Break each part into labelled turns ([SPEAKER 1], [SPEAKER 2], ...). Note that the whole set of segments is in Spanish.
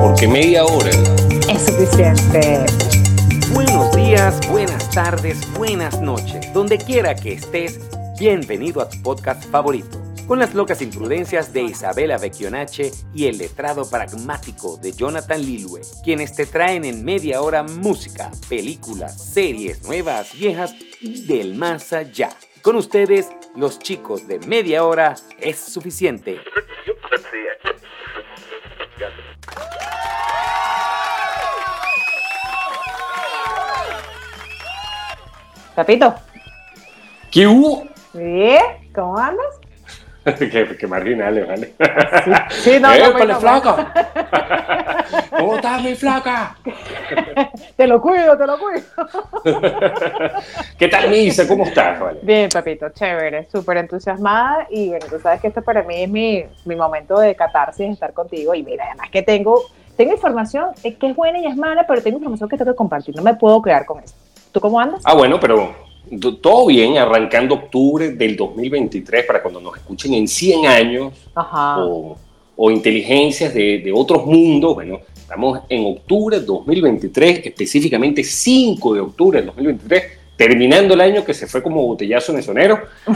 [SPEAKER 1] porque media hora
[SPEAKER 2] es suficiente.
[SPEAKER 3] Buenos días, buenas tardes, buenas noches. Donde quiera que estés, bienvenido a tu podcast favorito. Con las locas imprudencias de Isabela Vecchionache y el letrado pragmático de Jonathan Lilue, quienes te traen en media hora música, películas, series nuevas, viejas y del más allá. Con ustedes, los chicos de media hora es suficiente.
[SPEAKER 2] Papito.
[SPEAKER 1] ¿Qué hubo?
[SPEAKER 2] Bien, ¿cómo andas?
[SPEAKER 1] Qué marginales, ¿vale?
[SPEAKER 2] Sí, no,
[SPEAKER 1] ¡Épale, flaca! ¿Cómo estás, mi flaca?
[SPEAKER 2] Te lo cuido.
[SPEAKER 1] ¿Qué tal, Misa? ¿Cómo estás, vale?
[SPEAKER 2] Bien, papito, chévere, súper entusiasmada y bueno, tú sabes que esto para mí es mi momento de catarsis, estar contigo y mira, además que tengo información que es buena y es mala, pero tengo información que tengo que compartir, no me puedo quedar con eso. ¿Tú cómo andas?
[SPEAKER 1] Ah, bueno, pero todo bien, arrancando octubre del 2023 para cuando nos escuchen en 100 años.
[SPEAKER 2] Ajá.
[SPEAKER 1] O inteligencias de otros mundos. Bueno, estamos en octubre de 2023, específicamente 5 de octubre del 2023, terminando el año que se fue como botellazo mesonero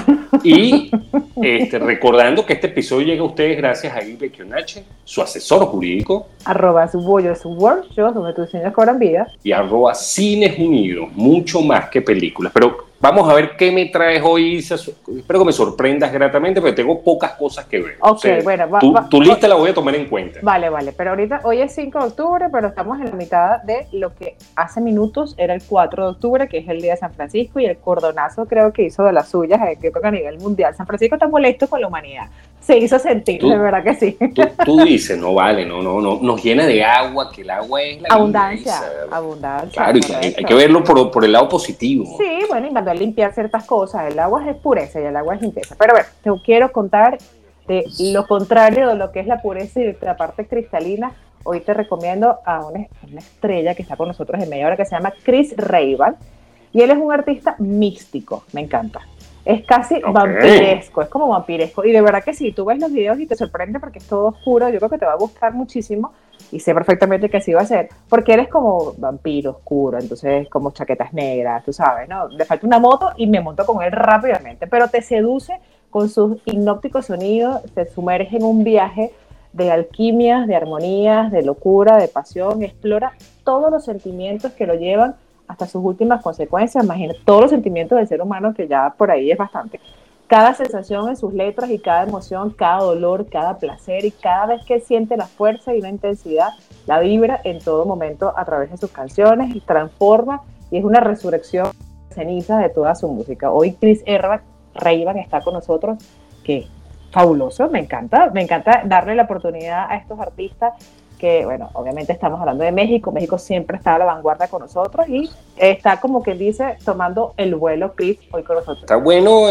[SPEAKER 1] y recordando que este episodio llega a ustedes gracias a Ibe Vecchionache, su asesor jurídico,
[SPEAKER 2] @SuBoyoSuWorld, donde tus sueños cobran vida,
[SPEAKER 1] y @Cines Unidos, mucho más que películas. Pero vamos a ver qué me traes hoy, Isa. Espero que me sorprendas gratamente, pero tengo pocas cosas que ver.
[SPEAKER 2] Ok,
[SPEAKER 1] o sea,
[SPEAKER 2] bueno,
[SPEAKER 1] tu lista la voy a tomar en cuenta.
[SPEAKER 2] Vale, pero ahorita, hoy es 5 de octubre, pero estamos en la mitad de lo que hace minutos era el 4 de octubre, que es el Día de San Francisco, y el cordonazo creo que hizo de las suyas, creo que a nivel mundial. San Francisco está molesto con la humanidad. Se hizo sentir, de verdad que sí.
[SPEAKER 1] Tú dices, no vale, no, nos llena de agua, que el agua es la
[SPEAKER 2] abundancia.
[SPEAKER 1] Claro, y hay que verlo por el lado positivo.
[SPEAKER 2] Sí, bueno, y mandó a limpiar ciertas cosas. El agua es pureza y el agua es limpieza. Pero bueno, te quiero contar de lo contrario de lo que es la pureza y de la parte cristalina. Hoy te recomiendo a una estrella que está con nosotros en media hora, que se llama Chris Ray-Ban, y él es un artista místico, me encanta. Es casi vampiresco, es como vampiresco, y de verdad que sí, tú ves los videos y te sorprende porque es todo oscuro. Yo creo que te va a gustar muchísimo y sé perfectamente que así va a ser, porque eres como vampiro oscuro, entonces como chaquetas negras, tú sabes, ¿no? Le falta una moto y me monto con él rápidamente, pero te seduce con sus hipnóticos sonidos, te sumerge en un viaje de alquimias, de armonías, de locura, de pasión, explora todos los sentimientos que lo llevan hasta sus últimas consecuencias. Imagínate todos los sentimientos del ser humano, que ya por ahí es bastante. Cada sensación en sus letras y cada emoción, cada dolor, cada placer, y cada vez que siente la fuerza y la intensidad, la vibra en todo momento a través de sus canciones y transforma, y es una resurrección de cenizas de toda su música. Hoy Chris Ray-Ban está con nosotros, que fabuloso, me encanta darle la oportunidad a estos artistas que, bueno, obviamente estamos hablando de México siempre está a la vanguardia con nosotros y está, como quien dice, tomando el vuelo Chris hoy con nosotros.
[SPEAKER 1] Está bueno,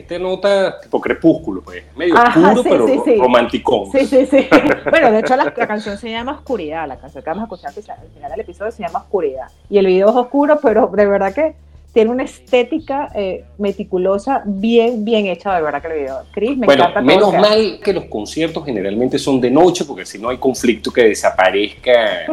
[SPEAKER 1] nota tipo Crepúsculo, pues, medio oscuro, sí, pero sí. Romanticón.
[SPEAKER 2] Sí. Bueno, de hecho la canción se llama Oscuridad, la canción que vamos a escuchar al final del episodio se llama Oscuridad, y el video es oscuro, pero de verdad que tiene una estética meticulosa, bien hecha, de verdad que el video. Chris, me encanta todo.
[SPEAKER 1] Menos mal que los conciertos generalmente son de noche, porque si no hay conflicto que desaparezca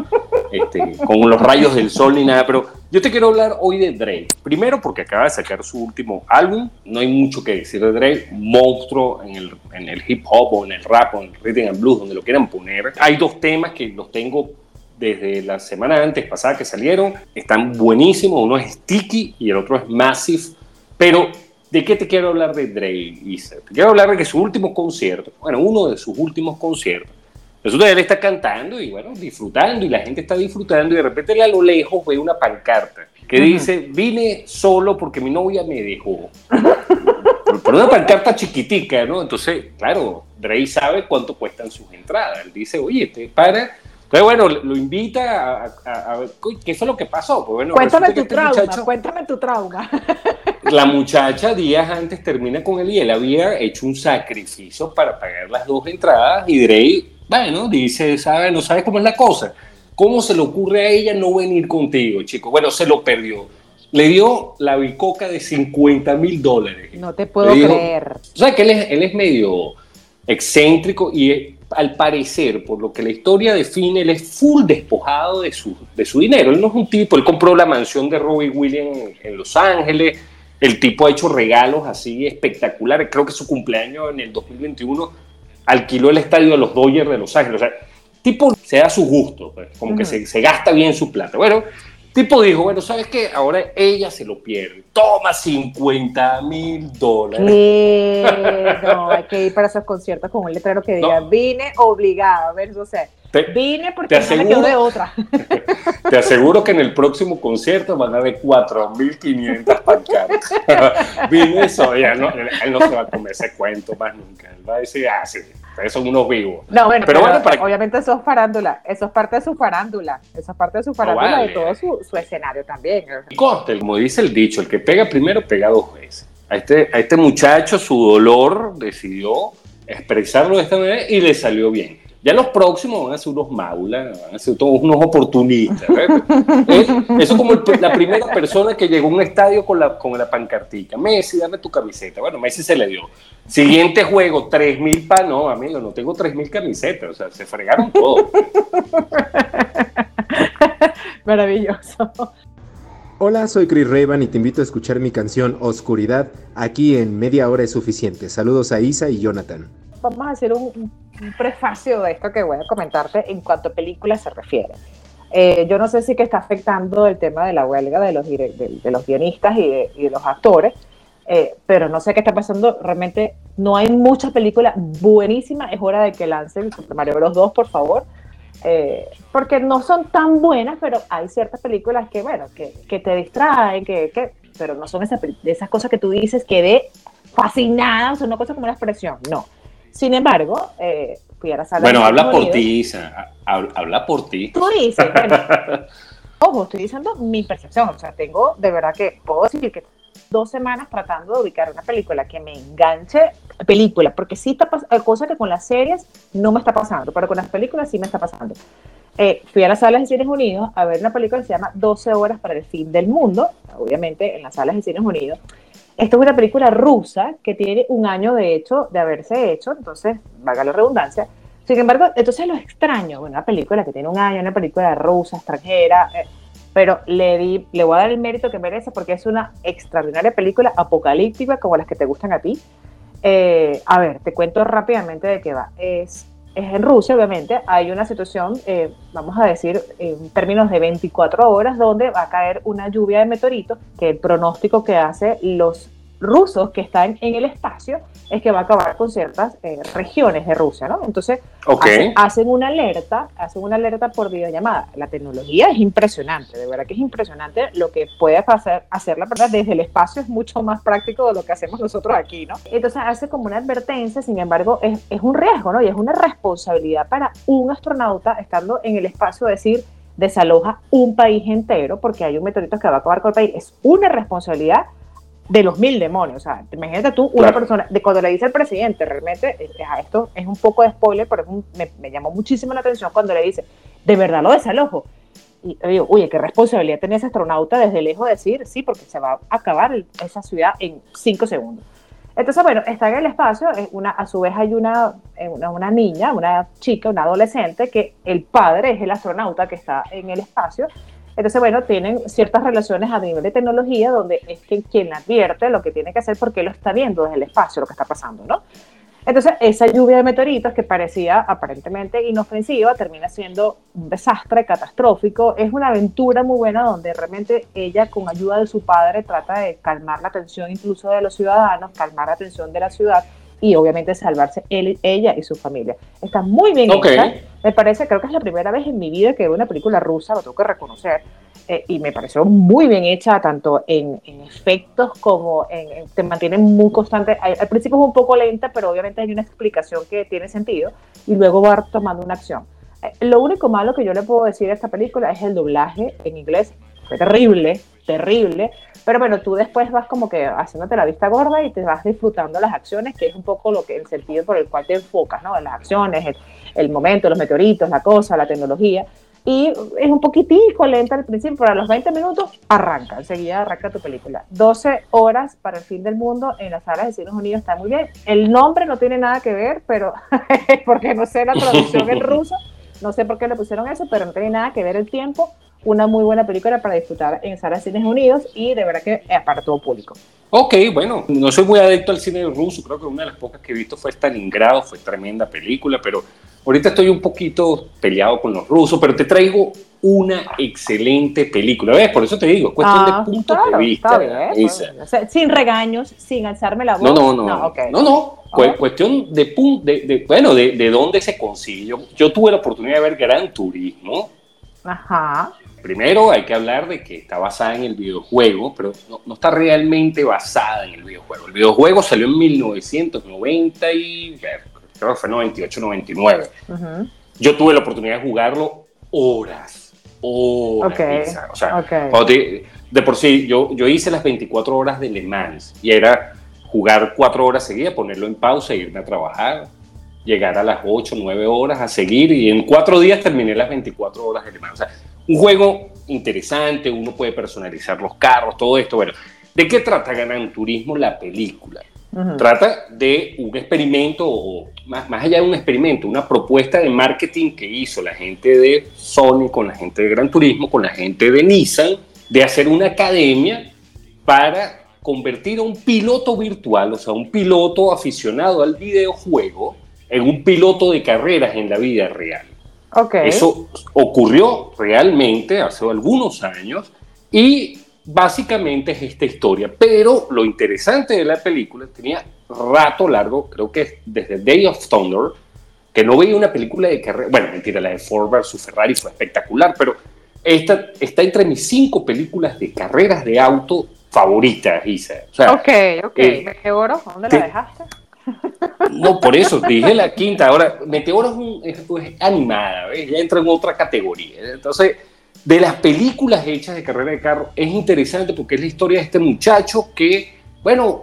[SPEAKER 1] con los rayos del sol ni nada. Pero yo te quiero hablar hoy de Drake. Primero porque acaba de sacar su último álbum. No hay mucho que decir de Drake. Monstruo en el hip hop o en el rap o en el rhythm and blues, donde lo quieran poner. Hay dos temas que los tengo desde la semana antes pasada que salieron, están buenísimos. Uno es Sticky y el otro es Massive. Pero, ¿de qué te quiero hablar de Drake, Isa? Te quiero hablar de que su último concierto, uno de sus últimos conciertos, resulta que él está cantando y, disfrutando, y la gente está disfrutando, y de repente él a lo lejos ve una pancarta que dice: vine solo porque mi novia me dejó. Por una pancarta chiquitica, ¿no? Entonces, claro, Drake sabe cuánto cuestan sus entradas. Él dice: oye, para... Entonces, lo invita a ver qué fue lo que pasó. Pues,
[SPEAKER 2] cuéntame tu trauma.
[SPEAKER 1] La muchacha días antes termina con él y él había hecho un sacrificio para pagar las 2 entradas, y Drake, dice: no sabes cómo es la cosa. ¿Cómo se le ocurre a ella no venir contigo, chico? Bueno, se lo perdió. Le dio la bicoca de $50,000.
[SPEAKER 2] No te puedo creer.
[SPEAKER 1] O sea, que él es medio excéntrico, y al parecer, por lo que la historia define, él es full despojado de su dinero. Él no es un tipo, él compró la mansión de Robbie Williams en Los Ángeles, el tipo ha hecho regalos así espectaculares, creo que su cumpleaños en el 2021 alquiló el estadio de los Dodgers de Los Ángeles, o sea, tipo se da su gusto, pues, como que se gasta bien su plata. Bueno, tipo dijo, bueno, ¿sabes qué? Ahora ella se lo pierde. Toma $50,000.
[SPEAKER 2] No, hay que ir para esos conciertos con un letrero que diga, vine obligada, a ver, o sea, vine porque no me quedó de otra.
[SPEAKER 1] Te aseguro que en el próximo concierto van a haber 4,500 pancartas. Vine eso, él no se va a comer ese cuento más nunca. Él va a decir, sí, ustedes son unos vivos.
[SPEAKER 2] No, bueno, pero obviamente eso es farándula, eso es parte de su farándula, de todo su escenario también.
[SPEAKER 1] Conste, como dice el dicho, el que pega primero pega dos veces. A este muchacho su dolor decidió expresarlo de esta manera y le salió bien. Ya los próximos van a ser unos maulas, van a ser todos unos oportunistas. Eso como la primera persona que llegó a un estadio con la pancartita. Messi, dame tu camiseta. Bueno, Messi se le dio. Siguiente juego, 3,000 no, amigo, no tengo 3,000 camisetas. O sea, se fregaron todo.
[SPEAKER 2] Maravilloso.
[SPEAKER 4] Hola, soy Chris Revan y te invito a escuchar mi canción Oscuridad aquí en Media Hora es Suficiente. Saludos a Isa y Jonathan.
[SPEAKER 2] Vamos a hacer un prefacio de esto que voy a comentarte en cuanto a películas se refiere. Yo no sé si que está afectando el tema de la huelga de los guionistas y de los actores, pero no sé qué está pasando. Realmente no hay muchas películas buenísimas. Es hora de que lancen Super Mario Bros. 2, por favor. Porque no son tan buenas, pero hay ciertas películas que, bueno, que te distraen, pero no son esas cosas que tú dices quedé fascinada, o sea, una cosa como una expresión, no. Sin embargo, fui a la sala.
[SPEAKER 1] Bueno, habla por ti, Isa, habla por ti.
[SPEAKER 2] Tú dices, bueno, ojo, estoy diciendo mi percepción, o sea, tengo, de verdad que puedo decir que 2 semanas tratando de ubicar una película que me enganche, porque sí está pasando, cosa que con las series no me está pasando, pero con las películas sí me está pasando. Fui a las salas de Cines Unidos a ver una película que se llama 12 horas para el fin del mundo, obviamente en las salas de Cines Unidos. Esta es una película rusa que tiene 1 año de haberse hecho, entonces, valga la redundancia. Sin embargo, entonces lo extraño, bueno, una película que tiene 1 año, una película rusa, extranjera, pero le voy a dar el mérito que merece porque es una extraordinaria película apocalíptica como las que te gustan a ti. A ver, te cuento rápidamente de qué va. Es en Rusia, obviamente, hay una situación, vamos a decir, en términos de 24 horas, donde va a caer una lluvia de meteoritos, que el pronóstico que hacen los rusos que están en el espacio es que va a acabar con ciertas regiones de Rusia, ¿no? Entonces, hacen una alerta por videollamada. La tecnología es impresionante, de verdad que es impresionante lo que puede hacer la verdad desde el espacio, es mucho más práctico de lo que hacemos nosotros aquí, ¿no? Entonces hace como una advertencia, sin embargo, es un riesgo, ¿no? Y es una responsabilidad para un astronauta estando en el espacio, decir, desaloja un país entero porque hay un meteorito que va a acabar con el país. Es una responsabilidad de los 1000 demonios, o sea, imagínate tú, una persona, cuando le dice al presidente, realmente, esto es un poco de spoiler, pero me llamó muchísimo la atención cuando le dice, de verdad lo desalojo, y yo digo, oye, qué responsabilidad tenía ese astronauta desde lejos de decir, sí, porque se va a acabar esa ciudad en 5 segundos. Entonces, bueno, está en el espacio, a su vez hay una niña, una chica, una adolescente, que el padre es el astronauta que está en el espacio. Entonces, bueno, tienen ciertas relaciones a nivel de tecnología donde es quien le advierte lo que tiene que hacer porque lo está viendo desde el espacio, lo que está pasando, ¿no? Entonces, esa lluvia de meteoritos que parecía aparentemente inofensiva termina siendo un desastre catastrófico. Es una aventura muy buena donde realmente ella, con ayuda de su padre, trata de calmar la tensión incluso de los ciudadanos, calmar la tensión de la ciudad y obviamente salvarse ella y su familia. Está muy bien hecha. Me parece, creo que es la primera vez en mi vida que veo una película rusa, lo tengo que reconocer, y me pareció muy bien hecha, tanto en efectos como te mantiene muy constante. Al principio es un poco lenta, pero obviamente hay una explicación que tiene sentido, y luego va tomando una acción. Lo único malo que yo le puedo decir a esta película es el doblaje en inglés. Fue terrible, pero bueno, tú después vas como que haciéndote la vista gorda y te vas disfrutando las acciones, que es un poco el sentido por el cual te enfocas, ¿no? En las acciones, el momento, los meteoritos, la cosa, la tecnología. Y es un poquitico lenta al principio, pero a los 20 minutos enseguida arranca tu película. 12 horas para el fin del mundo en las salas de Cines Unidos, está muy bien. El nombre no tiene nada que ver, pero porque no sé la traducción en ruso, no sé por qué le pusieron eso, pero no tiene nada que ver el tiempo. Una muy buena película para disfrutar en salas de Cines Unidos y de verdad que para todo público.
[SPEAKER 1] Ok, bueno, no soy muy adicto al cine ruso, creo que una de las pocas que he visto fue Stalingrado, fue tremenda película, pero ahorita estoy un poquito peleado con los rusos, pero te traigo una excelente película, ¿ves? Por eso te digo, es cuestión de puntos de vista.
[SPEAKER 2] Pues, sin regaños, sin alzarme la voz.
[SPEAKER 1] No. Cuestión de dónde se consigue. Yo tuve la oportunidad de ver Gran Turismo.
[SPEAKER 2] Ajá.
[SPEAKER 1] Primero hay que hablar de que está basada en el videojuego, pero no está realmente basada en el videojuego. El videojuego salió en 1990 y creo que fue 98, 99. Uh-huh. Yo tuve la oportunidad de jugarlo horas.
[SPEAKER 2] Okay.
[SPEAKER 1] O sea, de por sí, yo hice las 24 horas de Le Mans y era jugar 4 horas seguidas, ponerlo en pausa e irme a trabajar, llegar a las 8, 9 horas a seguir y en 4 días terminé las 24 horas de Le Mans. O sea, un juego interesante, uno puede personalizar los carros, todo esto. Bueno, ¿de qué trata Gran Turismo la película? Uh-huh. Trata de un experimento, o más allá de un experimento, una propuesta de marketing que hizo la gente de Sony con la gente de Gran Turismo, con la gente de Nissan, de hacer una academia para convertir a un piloto virtual, o sea, un piloto aficionado al videojuego, en un piloto de carreras en la vida real.
[SPEAKER 2] Okay.
[SPEAKER 1] Eso ocurrió realmente hace algunos años y básicamente es esta historia. Pero lo interesante de la película, tenía rato largo, creo que desde Day of Thunder, que no veía una película de carrera. Bueno, mentira, la de Ford vs Ferrari fue espectacular, pero esta está entre mis 5 películas de carreras de auto favoritas, Isa. O sea,
[SPEAKER 2] ok. Meteoro, ¿dónde la dejaste?
[SPEAKER 1] No, por eso dije la quinta. Ahora, Meteoro es animada, ¿ves? Ya entra en otra categoría. Entonces, de las películas hechas de carrera de carro, es interesante porque es la historia de este muchacho que, bueno,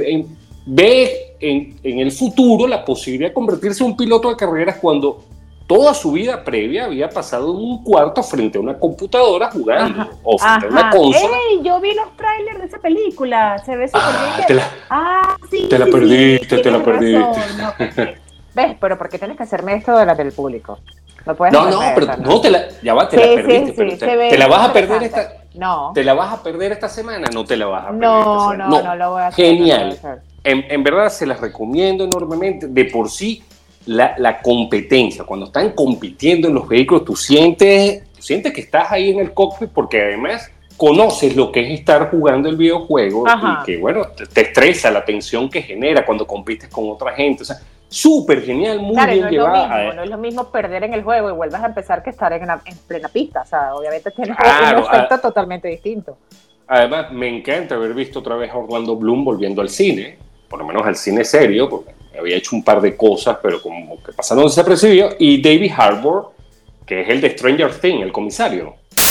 [SPEAKER 1] ve en el futuro la posibilidad de convertirse en un piloto de carreras cuando toda su vida previa había pasado en un cuarto frente a una computadora jugando o frente a una consola.
[SPEAKER 2] ¡Ey! Yo vi los trailers de esa película. Se ve súper bien.
[SPEAKER 1] Sí. Te la perdiste.
[SPEAKER 2] No, ¿ves? Pero ¿por qué tienes que hacerme esto del público? No puedes
[SPEAKER 1] ya va, te la perdiste. Pero te la vas a perder esta. No. ¿Te la vas a perder esta semana? No te la vas a perder.
[SPEAKER 2] No lo voy a hacer.
[SPEAKER 1] Genial. En verdad se las recomiendo enormemente. De por sí, la competencia, cuando están compitiendo en los vehículos, tú sientes que estás ahí en el cockpit porque además conoces lo que es estar jugando el videojuego. Ajá. Y que, bueno, te estresa la tensión que genera cuando compites con otra gente. O sea, súper genial, muy bien llevada.
[SPEAKER 2] No es lo mismo perder en el juego y vuelvas a empezar que estar en plena pista. O sea, obviamente tiene un efecto totalmente distinto.
[SPEAKER 1] Además, me encanta haber visto otra vez a Orlando Bloom volviendo al cine, por lo menos al cine serio, porque había hecho un par de cosas, pero como que pasaron desapercibidos. Y David Harbour, que es el de Stranger Things, el comisario.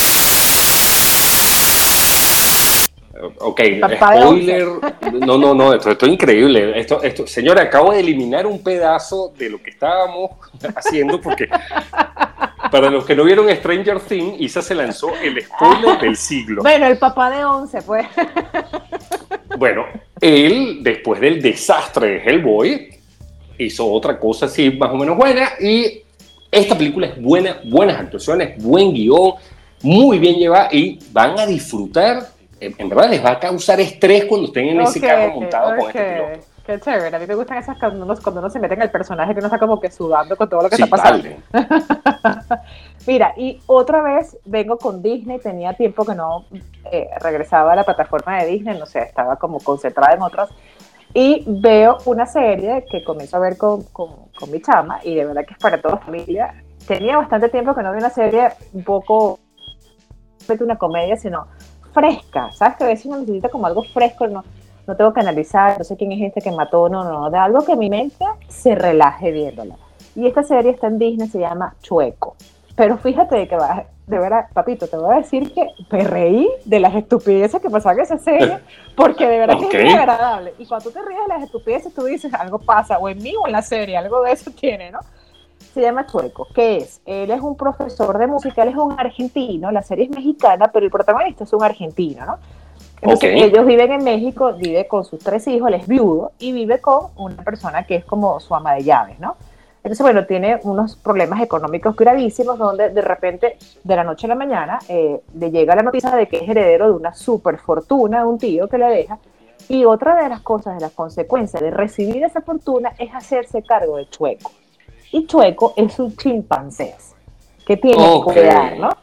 [SPEAKER 1] Ok, spoiler. No, esto es increíble. Esto, señora, acabo de eliminar un pedazo de lo que estábamos haciendo porque para los que no vieron Stranger Things, Isa se lanzó el spoiler del siglo.
[SPEAKER 2] Bueno, el papá de 11, pues.
[SPEAKER 1] Bueno, él, después del desastre de Hellboy, hizo otra cosa así más o menos buena y esta película es buena, buenas actuaciones, buen guión, muy bien llevada y van a disfrutar. En verdad les va a causar estrés cuando estén en ese carro montado con este piloto.
[SPEAKER 2] Qué chévere, a mí me gustan esas cuando uno se mete en el personaje que uno está como que sudando con todo lo que está pasando. Mira, y otra vez vengo con Disney, tenía tiempo que no regresaba a la plataforma de Disney, no sé, estaba como concentrada en otras, y veo una serie que comienzo a ver con mi chama, y de verdad que es para toda la familia. Tenía bastante tiempo que no vi una serie un poco, no una comedia, sino fresca, ¿sabes? Que a veces uno necesita como algo fresco, no tengo que analizar, no sé quién es este que mató, no, de algo que mi mente se relaje viéndola. Y esta serie está en Disney, se llama Chueco. Pero fíjate de que de verdad, papito, te voy a decir que me reí de las estupideces que pasaban en esa serie, porque de verdad que es muy agradable. Y cuando tú te ríes de las estupideces, tú dices, algo pasa, o en mí o en la serie, algo de eso tiene, ¿no? se llama Chueco. ¿Qué es? Él es un profesor de música, él es un argentino, la serie es mexicana, pero el protagonista es un argentino, ¿no? Entonces, ellos viven en México, vive con sus 3 hijos, él es viudo y vive con una persona que es como su ama de llaves, ¿no? Entonces, bueno, tiene unos problemas económicos gravísimos donde de repente, de la noche a la mañana, le llega la noticia de que es heredero de una super fortuna de un tío que le deja. Y otra de las cosas, de las consecuencias de recibir esa fortuna es hacerse cargo de Chueco. Y Chueco es un chimpancé que tiene que cuidar, ¿no?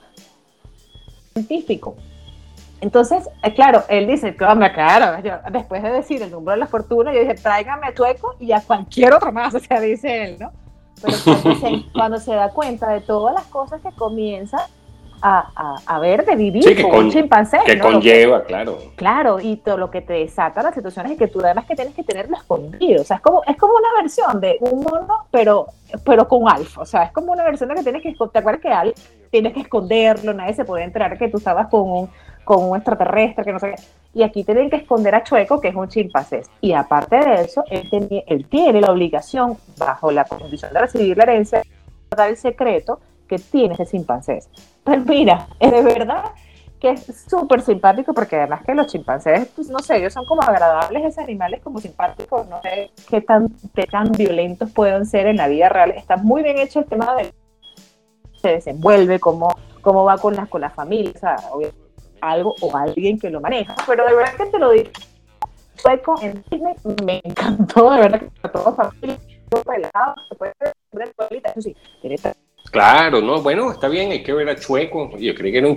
[SPEAKER 2] Científico. Entonces, claro, él dice, claro, yo, después de decir el número de la fortuna, yo dije, tráigame a Chueco y a cualquier otro más, o sea, dice él, ¿no? Pero cuando se da cuenta de todas las cosas que comienza a ver de vivir con un chimpancé.
[SPEAKER 1] Que ¿no? Conlleva, claro.
[SPEAKER 2] Claro, y todo lo que te desata las situaciones es que tú además que tienes que tenerlo escondido. O sea, es como una versión de un mono, pero con Alf. O sea, es como una versión de que tienes que, ¿te acuerdas que Alf tienes que esconderlo? Nadie se puede enterar que tú estabas con un extraterrestre, que no sé qué. Y aquí tienen que esconder a Chueco, que es un chimpancé. Y aparte de eso, él tiene la obligación, bajo la condición de recibir la herencia, de dar el secreto que tiene ese chimpancé. Pues mira, es de verdad que es súper simpático, porque además que los chimpancés, pues no sé, ellos son como agradables, esos animales como simpáticos, no sé qué tan violentos pueden ser en la vida real. Está muy bien hecho el tema de se desenvuelve, cómo va con la familia, o sea, algo o alguien que lo maneja, pero de verdad que te lo digo, Chueco en Disney me encantó, de verdad que para toda familia, relajado, se puede ver eso sí,
[SPEAKER 1] claro, no, bueno, está bien, hay que ver a Chueco. Yo creí que era un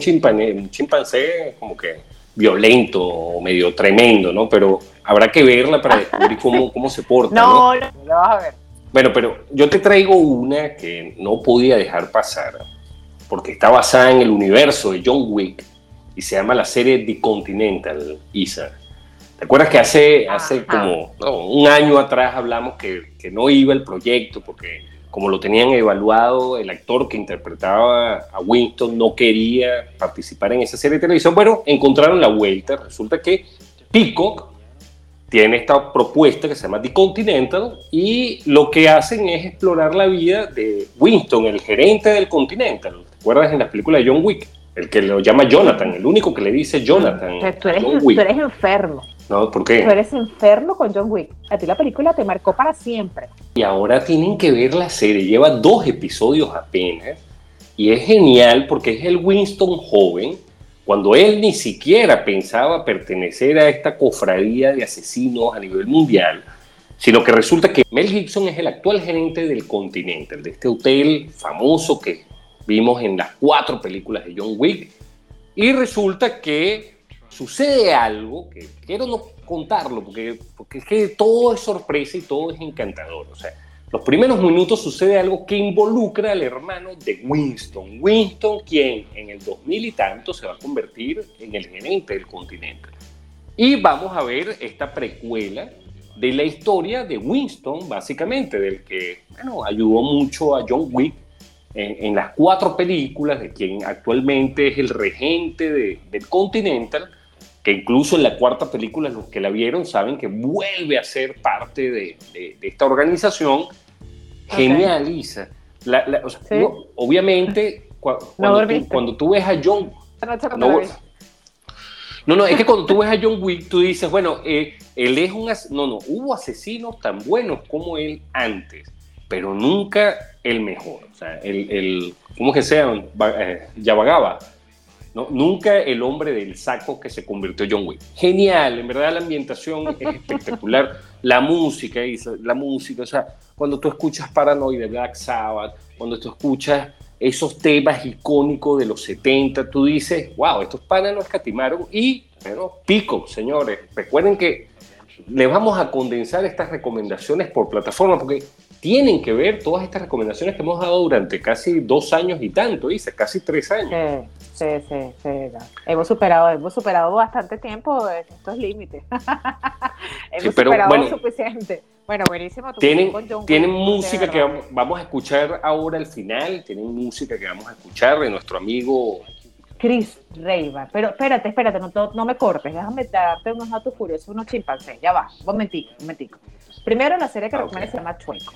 [SPEAKER 1] chimpancé como que violento o medio tremendo, ¿no? Pero habrá que verla para descubrir cómo se porta, ¿no?
[SPEAKER 2] No, lo vas a ver.
[SPEAKER 1] Bueno, pero yo te traigo una que no podía dejar pasar, porque está basada en el universo de John Wick y se llama la serie The Continental, Isa. ¿Te acuerdas que hace como un año atrás hablamos que no iba el proyecto porque como lo tenían evaluado, el actor que interpretaba a Winston no quería participar en esa serie de televisión? Bueno, encontraron la vuelta. Resulta que Peacock tiene esta propuesta que se llama The Continental y lo que hacen es explorar la vida de Winston, el gerente del Continental. ¿Te acuerdas en la película de John Wick? El que lo llama Jonathan, el único que le dice Jonathan.
[SPEAKER 2] Tú eres enfermo.
[SPEAKER 1] No, ¿por qué?
[SPEAKER 2] Tú eres enfermo con John Wick. A ti la película te marcó para siempre.
[SPEAKER 1] Y ahora tienen que ver la serie. Lleva 2 episodios apenas. Y es genial porque es el Winston joven, cuando él ni siquiera pensaba pertenecer a esta cofradía de asesinos a nivel mundial, sino que resulta que Mel Gibson es el actual gerente del Continental, de este hotel famoso que vimos en las 4 películas de John Wick. Y resulta que sucede algo que quiero no contarlo porque es que todo es sorpresa y todo es encantador. O sea, los primeros minutos sucede algo que involucra al hermano de Winston. Winston, quien en el 2000 y tanto se va a convertir en el gerente del Continental. Y vamos a ver esta precuela de la historia de Winston, básicamente, del que ayudó mucho a John Wick en las 4 películas, de quien actualmente es el regente del Continental, que incluso en la 4ª película los que la vieron saben que vuelve a ser parte de esta organización. Genial, Isa. O sea, ¿sí? Obviamente, cuando tú ves a John... No, es que cuando tú ves a John Wick, tú dices, bueno, él es hubo asesinos tan buenos como él antes, pero nunca el mejor. O sea, ¿cómo que sea? Yabagaba. ¿No? Nunca el hombre del saco que se convirtió John Wick. Genial, en verdad la ambientación es espectacular. La música, o sea, cuando tú escuchas Paranoid de Black Sabbath, cuando tú escuchas esos temas icónicos de los 70, tú dices, wow, estos panas no escatimaron. Y, Peacock, señores, recuerden que les vamos a condensar estas recomendaciones por plataforma, porque tienen que ver todas estas recomendaciones que hemos dado durante casi 2 años y tanto, Isa, casi 3 años.
[SPEAKER 2] Sí. Hemos superado bastante tiempo estos límites. Hemos superado suficiente. Bueno, buenísimo.
[SPEAKER 1] Tienen música que vamos a escuchar ahora al final, tienen música que vamos a escuchar de nuestro amigo
[SPEAKER 2] Chris Reyba. Pero espérate, no me cortes, déjame darte unos datos curiosos, unos chimpancés. Ya va, un momentico. Primero, la serie que recomiendo se llama Chueco.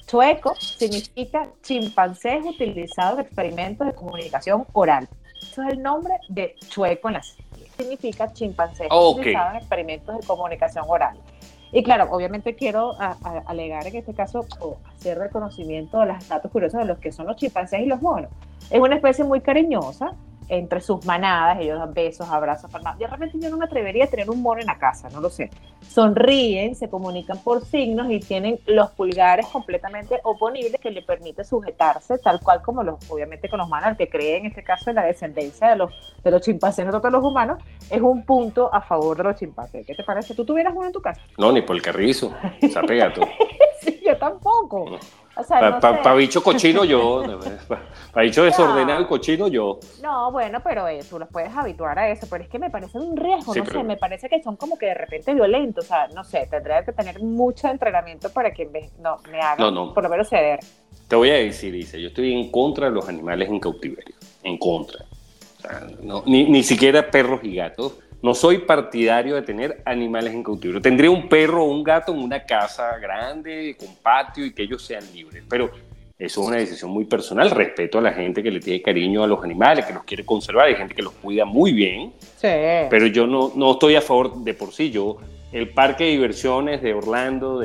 [SPEAKER 2] chueco significa chimpancés utilizados en experimentos de comunicación oral. Eso es el nombre de chueco en la serie. Significa chimpancés utilizados en experimentos de comunicación oral. Y claro, obviamente quiero alegar en este caso o hacer reconocimiento de los datos curiosos de los que son los chimpancés y los monos. Es una especie muy cariñosa entre sus manadas, ellos dan besos, abrazos, palmadas. De repente yo no me atrevería a tener un mono en la casa, no lo sé. Sonríen, se comunican por signos y tienen los pulgares completamente oponibles que le permite sujetarse tal cual como obviamente con los humanos, el que cree en este caso en la descendencia de los chimpancés, no de los humanos, es un punto a favor de los chimpancés. ¿Qué te parece? ¿Tú tuvieras uno en tu casa?
[SPEAKER 1] No, ni por el carrizo, se apega todo.
[SPEAKER 2] Sí, yo tampoco. O sea,
[SPEAKER 1] Para bicho cochino yo, para bicho desordenado y cochino yo.
[SPEAKER 2] No, bueno, pero tú los puedes habituar a eso, pero es que me parece un riesgo, sí, no sé, me parece que son como que de repente violentos, o sea, no sé, tendría que tener mucho entrenamiento para que me hagan por lo menos ceder.
[SPEAKER 1] Te voy a decir, Isa, yo estoy en contra de los animales en cautiverio, en contra. O sea, ni siquiera perros y gatos. No soy partidario de tener animales en cautiverio. Tendría un perro o un gato en una casa grande, con patio y que ellos sean libres. Pero eso es una decisión muy personal. Respeto a la gente que le tiene cariño a los animales, que los quiere conservar. Hay gente que los cuida muy bien.
[SPEAKER 2] Sí.
[SPEAKER 1] Pero yo no estoy a favor de por sí. El parque de diversiones de Orlando,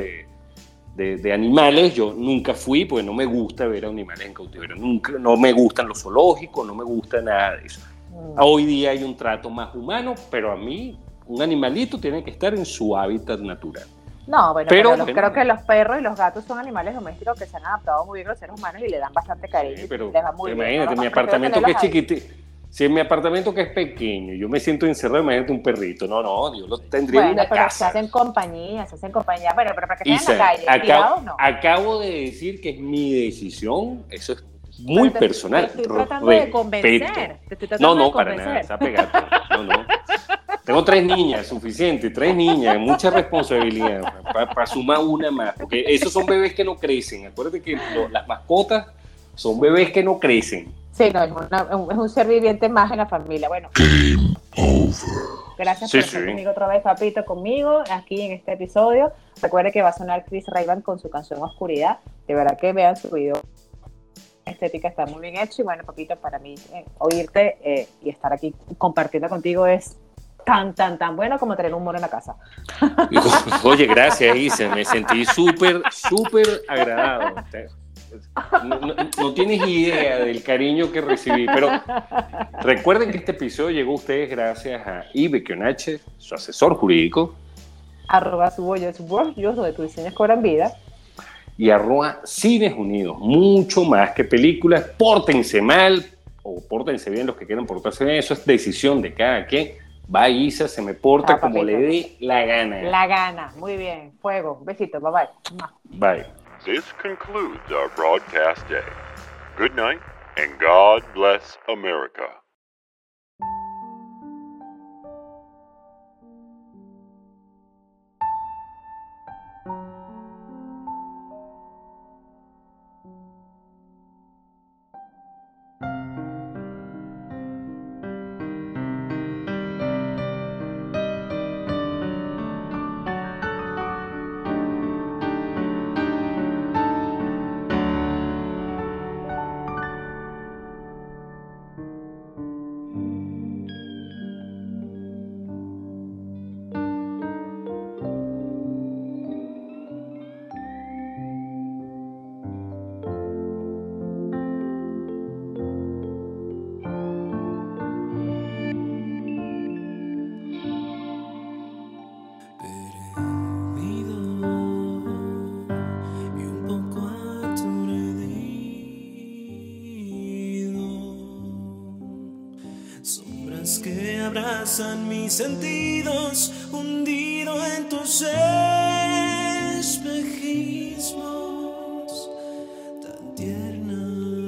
[SPEAKER 1] de animales, yo nunca fui porque no me gusta ver animales en cautiverio. No me gustan los zoológicos, no me gusta nada de eso. Hoy día hay un trato más humano, pero a mí un animalito tiene que estar en su hábitat natural.
[SPEAKER 2] No, bueno, pero creo que los perros y los gatos son animales domésticos que se han adaptado muy bien a los seres humanos y le dan bastante cariño.
[SPEAKER 1] Sí, pero
[SPEAKER 2] les va muy
[SPEAKER 1] imagínate,
[SPEAKER 2] bien, ¿no?
[SPEAKER 1] Mi apartamento que es chiquitito, si en mi apartamento que es pequeño, yo me siento encerrado, imagínate un perrito. No, yo lo tendría en una casa.
[SPEAKER 2] Se hacen compañía, pero para que estén en la calle, tirados no.
[SPEAKER 1] Acabo de decir que es mi decisión, eso es muy personal.
[SPEAKER 2] Te estoy tratando de convencer.
[SPEAKER 1] No, para nada, está pegado. No. Tengo 3 niñas, suficiente, 3 niñas, mucha responsabilidad para sumar una más, porque esos son bebés que no crecen. Acuérdate que las mascotas son bebés que no crecen.
[SPEAKER 2] Sí, no, es un ser viviente más en la familia. Bueno, Game Over. Gracias por estar conmigo otra vez, papito, conmigo, aquí en este episodio. Recuerde que va a sonar Chris Ray-Ban con su canción Oscuridad. De verdad que vean su video. Estética está muy bien hecho y bueno, papito, para mí oírte y estar aquí compartiendo contigo es tan bueno como tener un mono en la casa.
[SPEAKER 1] Oye, gracias, Isa, me sentí súper agradado. No tienes idea del cariño que recibí, pero recuerden que este episodio llegó a ustedes gracias a Ibe Kionache, su asesor jurídico,
[SPEAKER 2] @subollo de tu diseño cobran vida,
[SPEAKER 1] y @Cines Unidos. Mucho más que películas. Pórtense mal o pórtense bien los que quieran portarse bien, eso es decisión de cada quien. Va, Isa, se me porta como le dé la gana.
[SPEAKER 2] La gana, muy bien. Fuego, un besito, bye.
[SPEAKER 1] Bye.
[SPEAKER 5] This concludes our broadcast day. Good night, and God bless America.
[SPEAKER 6] Que abrazan mis sentidos, hundido en tus espejismos, tan tierna.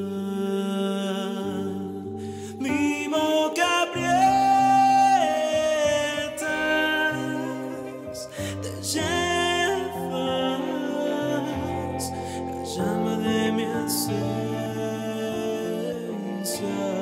[SPEAKER 6] Mi boca aprietas, te llevas la llama de mi esencia.